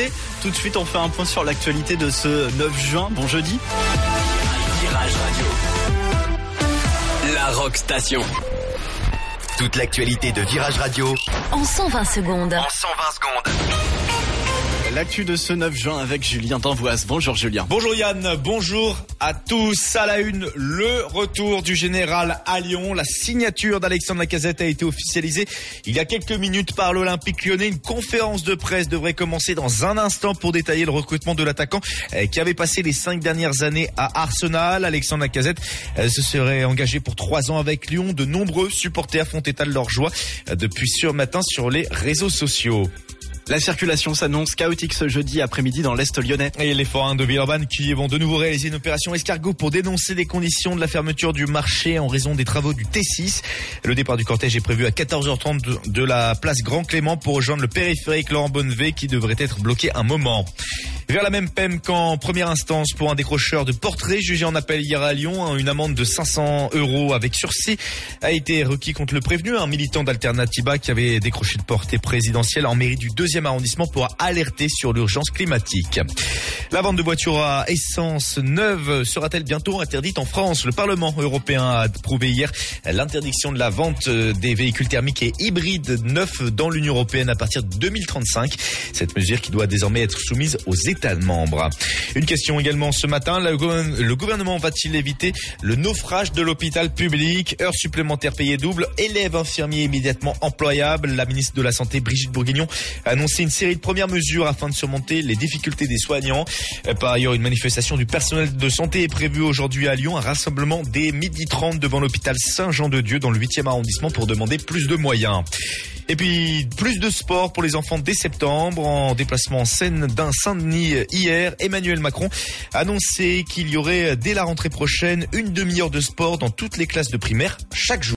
santé. Tout de suite, on fait un point sur l'actualité de ce 9 juin, bon jeudi. Virage Radio, la Rock Station. Toute l'actualité de Virage Radio en 120 secondes. L'actu de ce 9 juin avec Julien d'Amboise. Bonjour Julien. Bonjour Yann, bonjour à tous. À la une, le retour du général à Lyon. La signature d'Alexandre Lacazette a été officialisée il y a quelques minutes par l'Olympique Lyonnais. Une conférence de presse devrait commencer dans un instant pour détailler le recrutement de l'attaquant qui avait passé les 5 dernières années à Arsenal. Alexandre Lacazette se serait engagé pour 3 ans avec Lyon. De nombreux supporters font état de leur joie depuis ce matin sur les réseaux sociaux. La circulation s'annonce chaotique ce jeudi après-midi dans l'Est lyonnais. Et les forains de Villeurbanne qui vont de nouveau réaliser une opération escargot pour dénoncer les conditions de la fermeture du marché en raison des travaux du T6. Le départ du cortège est prévu à 14h30 de la place Grand Clément pour rejoindre le périphérique Laurent Bonnevet qui devrait être bloqué un moment. Vers la même peine qu'en première instance pour un décrocheur de portrait jugé en appel hier à Lyon. Une amende de 500 € avec sursis a été requis contre le prévenu, un militant d'Alternativa qui avait décroché le portrait présidentiel en mairie du 2e arrondissement pour alerter sur l'urgence climatique. La vente de voitures à essence neuve sera-t-elle bientôt interdite en France? Le Parlement européen a approuvé hier l'interdiction de la vente des véhicules thermiques et hybrides neufs dans l'Union européenne à partir de 2035. Cette mesure qui doit désormais être soumise aux États membres. Une question également ce matin, le gouvernement va-t-il éviter le naufrage de l'hôpital public? Heures supplémentaires payées double, élèves infirmiers immédiatement employables. La ministre de la Santé Brigitte Bourguignon a annoncé une série de premières mesures afin de surmonter les difficultés des soignants. Par ailleurs, une manifestation du personnel de santé est prévue aujourd'hui à Lyon, un rassemblement dès 12h30 devant l'hôpital Saint-Jean-de-Dieu dans le 8e arrondissement pour demander plus de moyens. Et puis, plus de sport pour les enfants dès septembre. En déplacement en Seine-Saint-Denis hier, Emmanuel Macron a annoncé qu'il y aurait dès la rentrée prochaine une demi-heure de sport dans toutes les classes de primaire chaque jour.